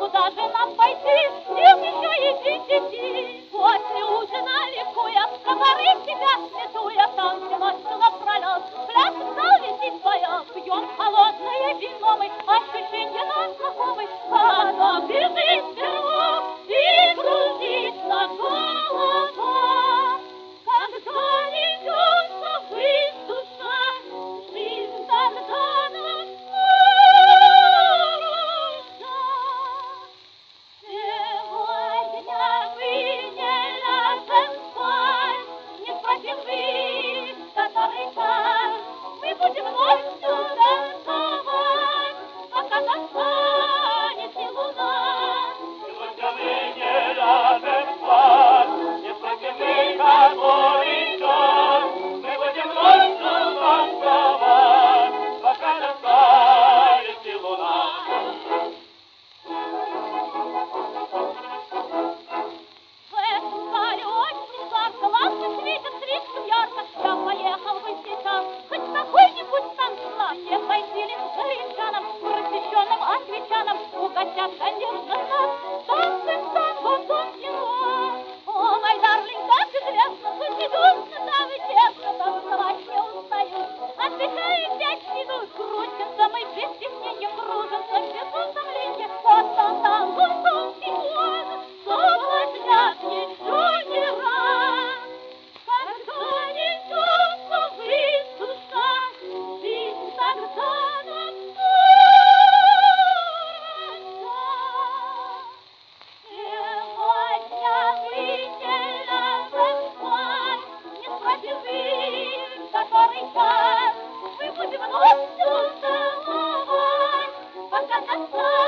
куда же нам пойти? Им еще иди. После ужина ликуя, комары тебя сметуя, танцы ночь напролет, пляж зал висит своя, пьем холодное вино мы, ощущение нам знакомы, оно бежит вверх и кружится голова. Когда льется ввысь душа, жизнь тогда нам нужна. Сегодня мы не ляжем спать, не спросим вы, который час. Мы будем ночью танцевать, пока настанет и луна. Сегодня мы не ляжем спать, не спросим вы, который час. Мы будем ночью танцевать, пока настанет и луна. В этом зале очень жарко, лампы светят слишком ярко. Я поехал бы сейчас, хоть какой-нибудь танцевать. Не пойти ли к горячанам, просвещенным англичанам, угостят конечно нас танцем танго Дон Кихот. О, мой дарлинг, как известно, хоть идут там и тесно, танцевать не устают. Отдыхаем 5 минут, крутимся мы без стеснения, кружимся без утомления. Вот он танго Дон Кихот, соблазнят еще не раз. Когда льется ввысь душа, жизнь тогда нам нужна. Сегодня мы не ляжем спать, не спросим вы, который час. Мы будем ночью целовать, пока настанет